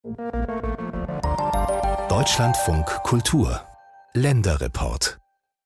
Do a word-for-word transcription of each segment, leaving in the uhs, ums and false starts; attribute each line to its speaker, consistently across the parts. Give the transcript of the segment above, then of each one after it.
Speaker 1: Deutschlandfunk Kultur Länderreport.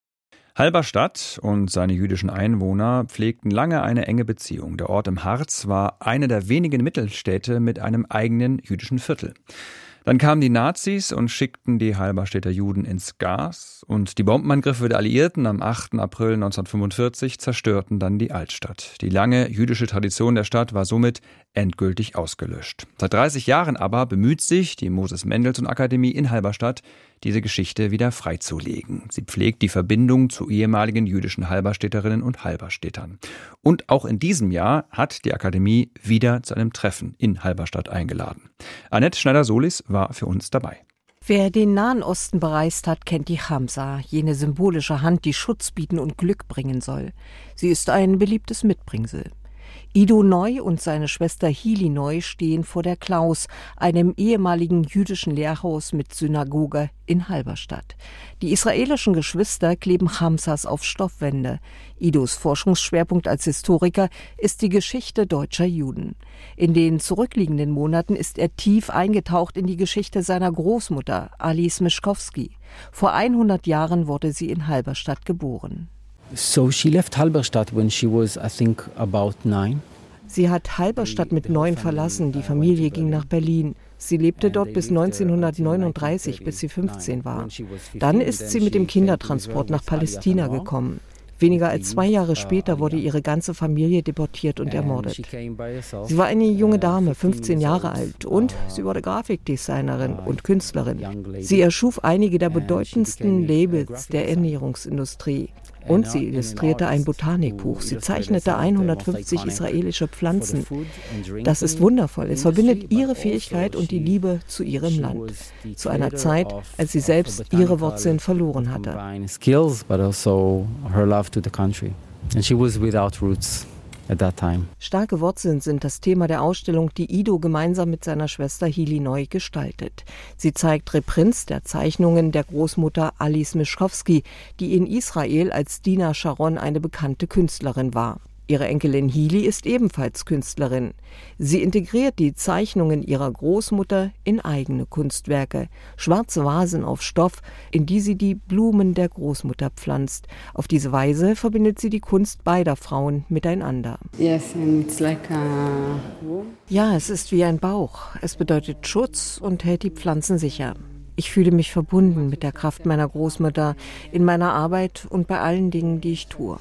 Speaker 2: Halberstadt und seine jüdischen Einwohner pflegten lange eine enge Beziehung. Der Ort im Harz war eine der wenigen Mittelstädte mit einem eigenen jüdischen Viertel. Dann kamen die Nazis und schickten die Halberstädter Juden ins Gas. Und die Bombenangriffe der Alliierten am achten April neunzehnhundertfünfundvierzig zerstörten dann die Altstadt. Die lange jüdische Tradition der Stadt war somit endgültig ausgelöscht. Seit dreißig Jahren aber bemüht sich die Moses-Mendelssohn-Akademie in Halberstadt, diese Geschichte wieder freizulegen. Sie pflegt die Verbindung zu ehemaligen jüdischen Halberstädterinnen und Halberstädtern. Und auch in diesem Jahr hat die Akademie wieder zu einem Treffen in Halberstadt eingeladen. Annette Schneider-Solis war für uns dabei.
Speaker 3: Wer den Nahen Osten bereist hat, kennt die Chamsa, jene symbolische Hand, die Schutz bieten und Glück bringen soll. Sie ist ein beliebtes Mitbringsel. Ido Neu und seine Schwester Hili Neu stehen vor der Klaus, einem ehemaligen jüdischen Lehrhaus mit Synagoge in Halberstadt. Die israelischen Geschwister kleben Chamsas auf Stoffwände. Idos Forschungsschwerpunkt als Historiker ist die Geschichte deutscher Juden. In den zurückliegenden Monaten ist er tief eingetaucht in die Geschichte seiner Großmutter, Alice Mischkowski. Vor hundert Jahren wurde sie in Halberstadt geboren.
Speaker 4: So she left Halberstadt when she was, I think, about nine.
Speaker 3: Sie hat Halberstadt mit neun verlassen. Die Familie ging nach Berlin. Sie lebte dort bis neunzehnhundertneununddreißig, bis sie fünfzehn war. Dann ist sie mit dem Kindertransport nach Palästina gekommen. Weniger als zwei Jahre später wurde ihre ganze Familie deportiert und ermordet. Sie war eine junge Dame, fünfzehn Jahre alt, und sie wurde Grafikdesignerin und Künstlerin. Sie erschuf einige der bedeutendsten Labels der Ernährungsindustrie. Und sie illustrierte ein Botanikbuch. Sie zeichnete hundertfünfzig israelische Pflanzen. Das ist wundervoll. Es verbindet ihre Fähigkeit und die Liebe zu ihrem Land. Zu einer Zeit, als sie selbst ihre Wurzeln verloren hatte. Starke Wurzeln sind das Thema der Ausstellung, die Ido gemeinsam mit seiner Schwester Hili Neu gestaltet. Sie zeigt Reprints der Zeichnungen der Großmutter Alice Mischkowski, die in Israel als Dina Sharon eine bekannte Künstlerin war. Ihre Enkelin Hili ist ebenfalls Künstlerin. Sie integriert die Zeichnungen ihrer Großmutter in eigene Kunstwerke. Schwarze Vasen auf Stoff, in die sie die Blumen der Großmutter pflanzt. Auf diese Weise verbindet sie die Kunst beider Frauen miteinander.
Speaker 5: Yes, and it's like a...
Speaker 3: Ja, es ist wie ein Bauch. Es bedeutet Schutz und hält die Pflanzen sicher. Ich fühle mich verbunden mit der Kraft meiner Großmutter in meiner Arbeit und bei allen Dingen, die ich tue.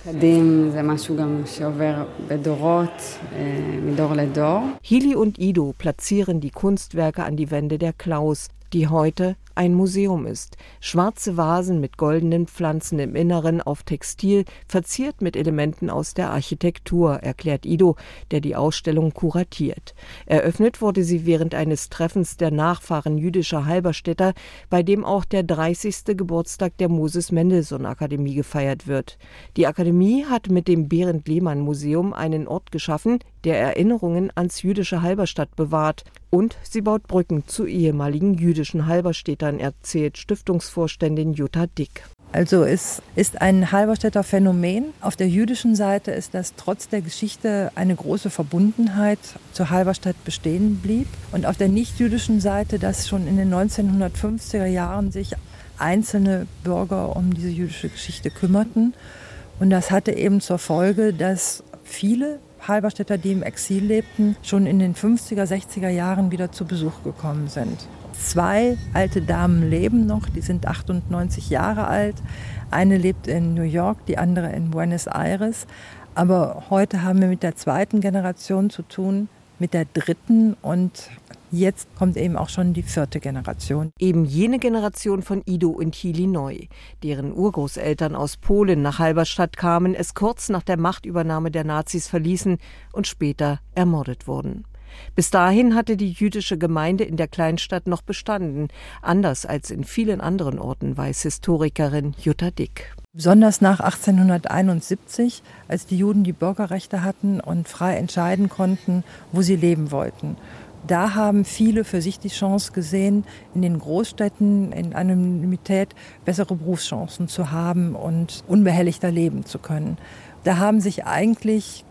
Speaker 3: Hili und Ido platzieren die Kunstwerke an die Wände der Klaus, die heute ein Museum ist. Schwarze Vasen mit goldenen Pflanzen im Inneren auf Textil, verziert mit Elementen aus der Architektur, erklärt Ido, der die Ausstellung kuratiert. Eröffnet wurde sie während eines Treffens der Nachfahren jüdischer Halberstädter, bei dem auch der dreißigste Geburtstag der Moses-Mendelssohn-Akademie gefeiert wird. Die Akademie hat mit dem Berend-Lehmann-Museum einen Ort geschaffen, der Erinnerungen ans jüdische Halberstadt bewahrt. Und sie baut Brücken zu ehemaligen jüdischen Halberstädtern, erzählt Stiftungsvorständin Jutta Dick.
Speaker 6: Also es ist ein Halberstädter Phänomen. Auf der jüdischen Seite ist das trotz der Geschichte eine große Verbundenheit zur Halberstadt bestehen blieb. Und auf der nicht-jüdischen Seite, dass schon in den neunzehnhundertfünfziger Jahren sich einzelne Bürger um diese jüdische Geschichte kümmerten. Und das hatte eben zur Folge, dass viele Halberstädter, die im Exil lebten, schon in den fünfziger, sechziger Jahren wieder zu Besuch gekommen sind. Zwei alte Damen leben noch, die sind achtundneunzig Jahre alt. Eine lebt in New York, die andere in Buenos Aires. Aber heute haben wir mit der zweiten Generation zu tun, mit der dritten, und jetzt kommt eben auch schon die vierte Generation.
Speaker 3: Eben jene Generation von Ido und Hili Neu, deren Urgroßeltern aus Polen nach Halberstadt kamen, es kurz nach der Machtübernahme der Nazis verließen und später ermordet wurden. Bis dahin hatte die jüdische Gemeinde in der Kleinstadt noch bestanden, anders als in vielen anderen Orten, weiß Historikerin Jutta Dick.
Speaker 6: Besonders nach achtzehnhunderteinundsiebzig, als die Juden die Bürgerrechte hatten und frei entscheiden konnten, wo sie leben wollten. Da haben viele für sich die Chance gesehen, in den Großstädten in Anonymität bessere Berufschancen zu haben und unbehelligter leben zu können. Da haben sich eigentlich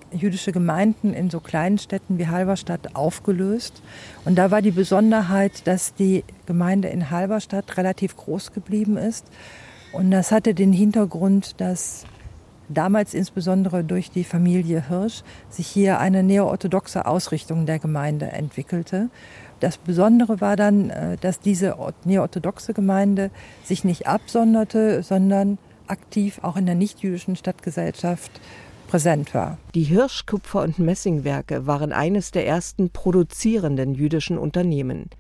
Speaker 6: jüdische Gemeinden in so kleinen Städten wie Halberstadt aufgelöst. Und da war die Besonderheit, dass die Gemeinde in Halberstadt relativ groß geblieben ist. Und das hatte den Hintergrund, dass damals insbesondere durch die Familie Hirsch sich hier eine neoorthodoxe Ausrichtung der Gemeinde entwickelte. Das Besondere war dann, dass diese neoorthodoxe Gemeinde sich nicht absonderte, sondern aktiv auch in der nichtjüdischen Stadtgesellschaft präsent war.
Speaker 3: Die Hirsch Kupfer- und Messingwerke waren eines der ersten produzierenden jüdischen Unternehmen.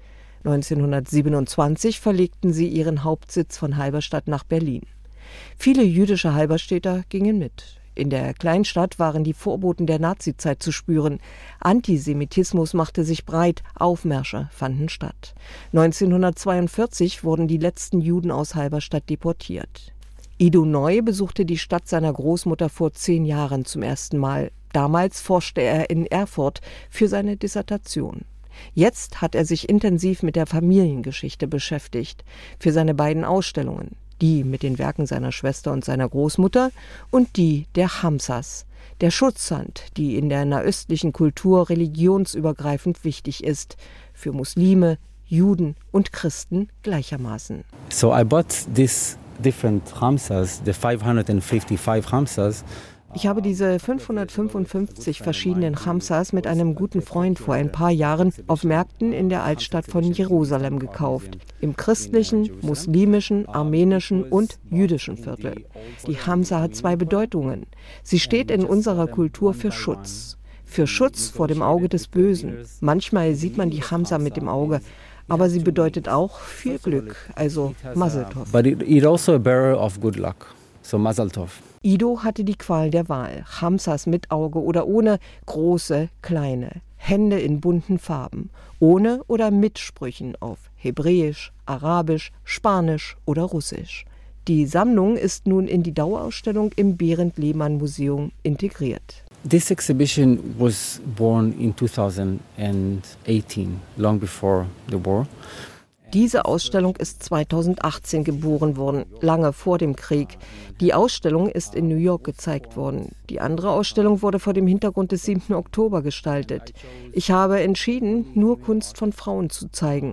Speaker 3: neunzehnhundertsiebenundzwanzig verlegten sie ihren Hauptsitz von Halberstadt nach Berlin. Viele jüdische Halberstädter gingen mit. In der Kleinstadt waren die Vorboten der Nazizeit zu spüren. Antisemitismus machte sich breit, Aufmärsche fanden statt. neunzehnhundertzweiundvierzig wurden die letzten Juden aus Halberstadt deportiert. Ido Neu besuchte die Stadt seiner Großmutter vor zehn Jahren zum ersten Mal. Damals forschte er in Erfurt für seine Dissertation. Jetzt hat er sich intensiv mit der Familiengeschichte beschäftigt, für seine beiden Ausstellungen. Die mit den Werken seiner Schwester und seiner Großmutter und die der Hamsas, der Schutzhand, die in der nahöstlichen Kultur religionsübergreifend wichtig ist, für Muslime, Juden und Christen gleichermaßen.
Speaker 4: So I bought this different Hamsas, the five hundred fifty-five Hamsas.
Speaker 3: Ich habe diese fünfhundertfünfundfünfzig verschiedenen Hamsas mit einem guten Freund vor ein paar Jahren auf Märkten in der Altstadt von Jerusalem gekauft. Im christlichen, muslimischen, armenischen und jüdischen Viertel. Die Hamsa hat zwei Bedeutungen. Sie steht in unserer Kultur für Schutz. Für Schutz vor dem Auge des Bösen. Manchmal sieht man die Hamsa mit dem Auge. Aber sie bedeutet auch viel Glück, also Mazel Tov.
Speaker 4: But it, it also a bearer of good luck, so Mazel Tov.
Speaker 3: Ido hatte die Qual der Wahl. Hamsas mit Auge oder ohne, große, kleine, Hände in bunten Farben, ohne oder mit Sprüchen auf Hebräisch, Arabisch, Spanisch oder Russisch. Die Sammlung ist nun in die Dauerausstellung im Behrendt-Lehmann-Museum integriert.
Speaker 4: This exhibition was born in two thousand eighteen, long before the war.
Speaker 3: Diese Ausstellung ist zweitausendachtzehn geboren worden, lange vor dem Krieg. Die Ausstellung ist in New York gezeigt worden. Die andere Ausstellung wurde vor dem Hintergrund des siebten Oktober gestaltet. Ich habe entschieden, nur Kunst von Frauen zu zeigen.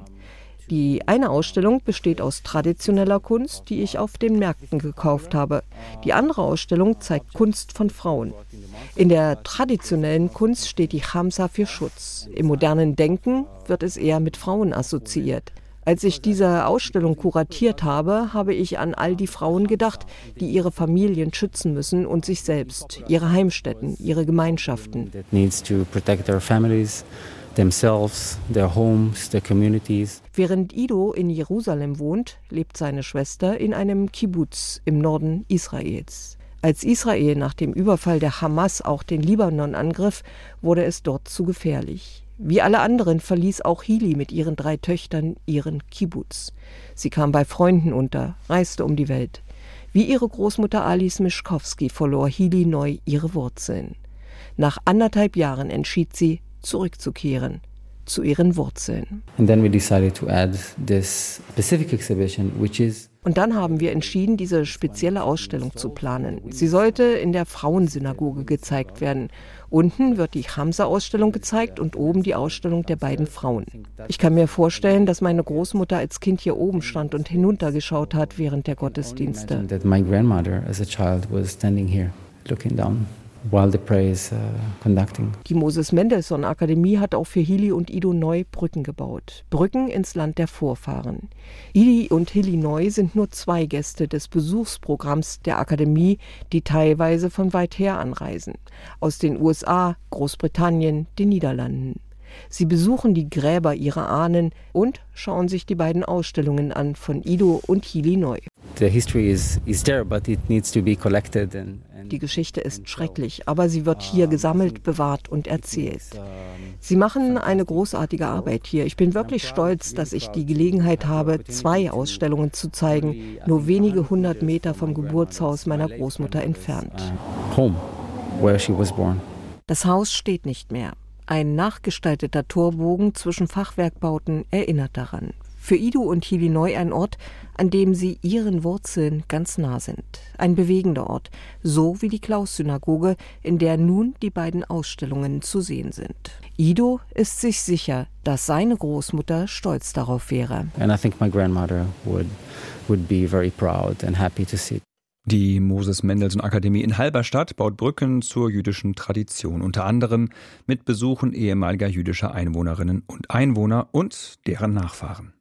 Speaker 3: Die eine Ausstellung besteht aus traditioneller Kunst, die ich auf den Märkten gekauft habe. Die andere Ausstellung zeigt Kunst von Frauen. In der traditionellen Kunst steht die Hamsa für Schutz. Im modernen Denken wird es eher mit Frauen assoziiert. Als ich diese Ausstellung kuratiert habe, habe ich an all die Frauen gedacht, die ihre Familien schützen müssen und sich selbst, ihre Heimstätten, ihre Gemeinschaften.
Speaker 4: That needs to protect their families, themselves, their homes, their communities.
Speaker 3: Während Ido in Jerusalem wohnt, lebt seine Schwester in einem Kibbuz im Norden Israels. Als Israel nach dem Überfall der Hamas auch den Libanon angriff, wurde es dort zu gefährlich. Wie alle anderen verließ auch Hili mit ihren drei Töchtern ihren Kibbuz. Sie kam bei Freunden unter, reiste um die Welt. Wie ihre Großmutter Alice Mischkowski verlor Hili Neu ihre Wurzeln. Nach anderthalb Jahren entschied sie, zurückzukehren zu ihren Wurzeln.
Speaker 4: And then we decided to add this specific exhibition, which is
Speaker 3: Und dann haben wir entschieden, diese spezielle Ausstellung zu planen. Sie sollte in der Frauensynagoge gezeigt werden. Unten wird die Hamsa-Ausstellung gezeigt und oben die Ausstellung der beiden Frauen. Ich kann mir vorstellen, dass meine Großmutter als Kind hier oben stand und hinuntergeschaut hat während der Gottesdienste.
Speaker 4: that my grandmother as a child was standing here looking down while the prayer is uh, conducting.
Speaker 3: Die Moses-Mendelssohn-Akademie hat auch für Hili und Ido Neu Brücken gebaut. Brücken ins Land der Vorfahren. Hili und Hili Neu sind nur zwei Gäste des Besuchsprogramms der Akademie, die teilweise von weit her anreisen. Aus den U S A, Großbritannien, den Niederlanden. Sie besuchen die Gräber ihrer Ahnen und schauen sich die beiden Ausstellungen an von Ido und Hili Neu.
Speaker 4: The history is, is there, but it needs to be collected and, and
Speaker 3: Die Geschichte ist schrecklich, aber sie wird hier gesammelt, bewahrt und erzählt. Sie machen eine großartige Arbeit hier. Ich bin wirklich stolz, dass ich die Gelegenheit habe, zwei Ausstellungen zu zeigen, nur wenige hundert Meter vom Geburtshaus meiner Großmutter entfernt.
Speaker 4: home where she was born.
Speaker 3: Das Haus steht nicht mehr. Ein nachgestalteter Torbogen zwischen Fachwerkbauten erinnert daran. Für Ido und Hilinoi ein Ort, an dem sie ihren Wurzeln ganz nah sind. Ein bewegender Ort, so wie die Klaus-Synagoge, in der nun die beiden Ausstellungen zu sehen sind. Ido ist sich sicher, dass seine Großmutter stolz darauf wäre.
Speaker 4: And I think my grandmother would would be very proud and happy to see.
Speaker 2: Die Moses-Mendelssohn-Akademie in Halberstadt baut Brücken zur jüdischen Tradition, unter anderem mit Besuchen ehemaliger jüdischer Einwohnerinnen und Einwohner und deren Nachfahren.